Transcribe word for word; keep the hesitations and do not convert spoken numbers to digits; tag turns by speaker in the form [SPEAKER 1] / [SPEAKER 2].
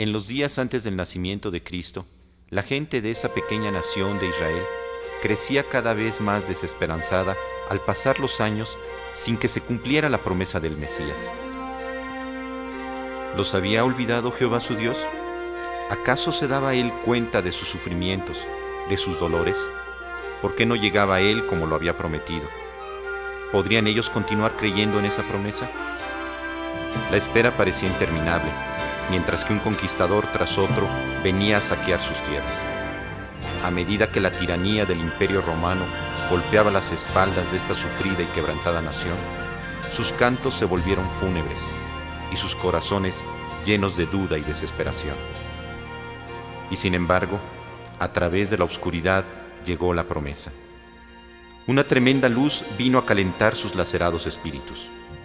[SPEAKER 1] En los días antes del nacimiento de Cristo, la gente de esa pequeña nación de Israel crecía cada vez más desesperanzada al pasar los años sin que se cumpliera la promesa del Mesías. ¿Los había olvidado Jehová su Dios? ¿Acaso se daba él cuenta de sus sufrimientos, de sus dolores? ¿Por qué no llegaba a él como lo había prometido? ¿Podrían ellos continuar creyendo en esa promesa? La espera parecía interminable, mientras que un conquistador tras otro venía a saquear sus tierras. A medida que la tiranía del Imperio Romano golpeaba las espaldas de esta sufrida y quebrantada nación, sus cantos se volvieron fúnebres y sus corazones llenos de duda y desesperación. Y sin embargo, a través de la oscuridad llegó la promesa. Una tremenda luz vino a calentar sus lacerados espíritus.